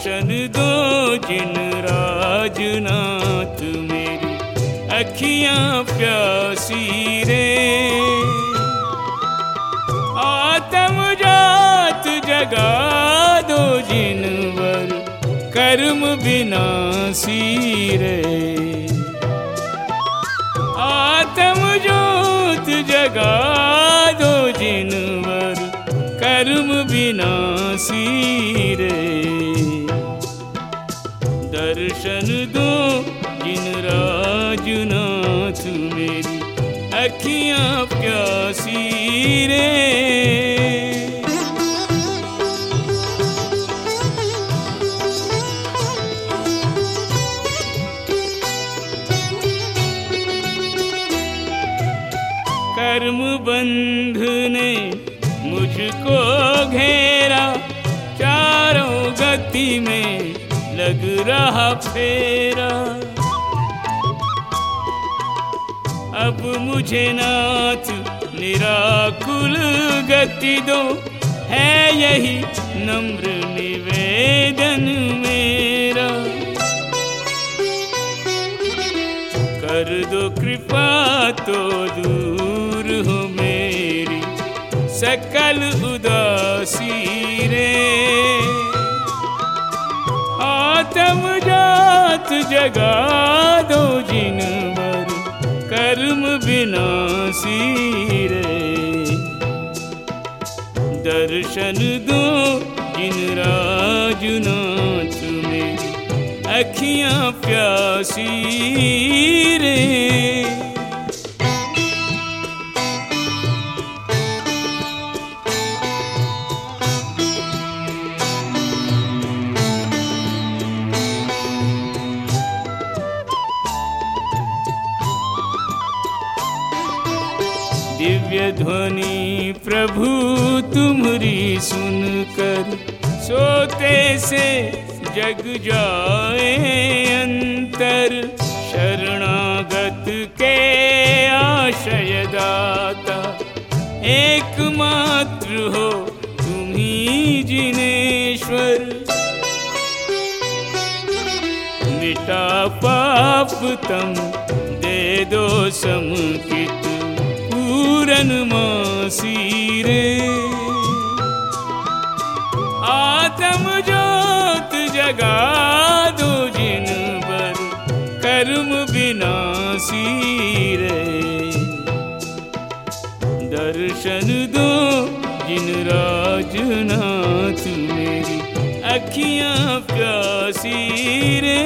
दर्शन दो जिन राजनाथ मेरी अखियां प्यासी रे। आत्म जात जगा दो जिन वर कर्म विनाशी रे। आत्म ज्योत जगा दो जिन वर कर्म विनाशी रे। दर्शन दो जिन राजनाथ मेरी अखियां प्यासी रे। कर्म बंध ने मुझको घेरा, चारों गति में लग रहा फेरा। अब मुझे नाथ निराकुल गति दो, है यही नम्र निवेदन मेरा। कर दो कृपा तो दूर हो मेरी सकल उदासी रे। आत्म जात जगा दो जिन वर कर्म विनाशी रे। दर्शन दो जिन राजनाथ मेरी अखियां प्यासी रे। दिव्य ध्वनि प्रभु तुम्हारी सुनकर, सोते से जग जाए अंतर। शरणागत के आश्रय दाता, एकमात्र हो तुम्ही जिनेश्वर। मिटा पाप तम दे दो समकित पूरन मासी रे। आत्म ज्योत जगा दो जिन वर कर्म विनाशी रे। दर्शन दो जिन राजनाथ मेरी अखियां प्यासी रे।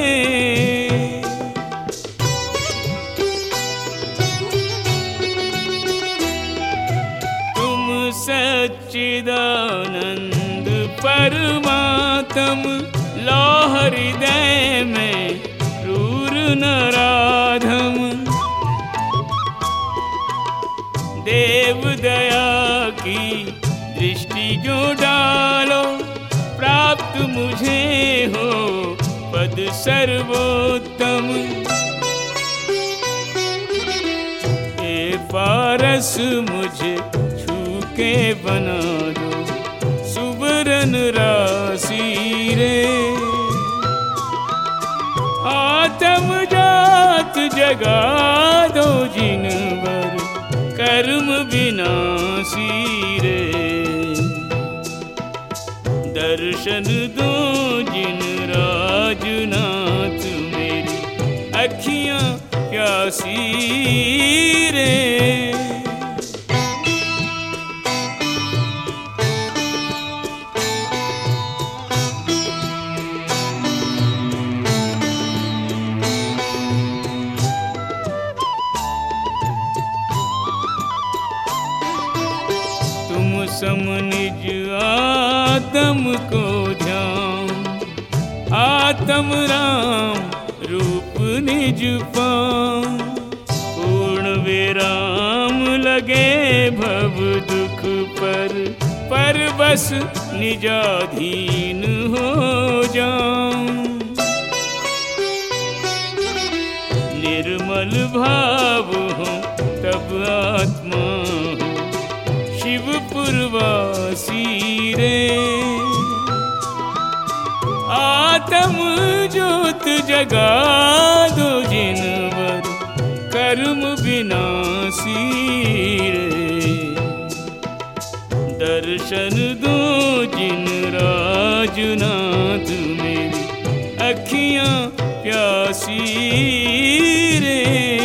सच्चिदानंद परमात्म लो हृदय में क्रूर नराधम। देव दया की दृष्टि जो डालो, प्राप्त मुझे हो पद सर्वोत्तम। हे पारस मुझे के बना दो सुबरन राशि रे। आत्म जात जगा दो जिन वर कर्म विनाशी रे। दर्शन दो जिन राजनाथ मेरी अखियां प्यासी रे। सम निज आत्म को ध्यान, आत्म राम रूप निज पान। पूर्ण विराम लगे भव दुख पर बस निजाधीन हो जाऊं। निर्मल भाव हो तब आत्मा हो शिवपुरवासी रे। आत्म ज्योत जगा दो जिनवर कर्म विनाशी रे। दर्शन दो जिन राजनाथ मेरी अखियां प्यासी रे।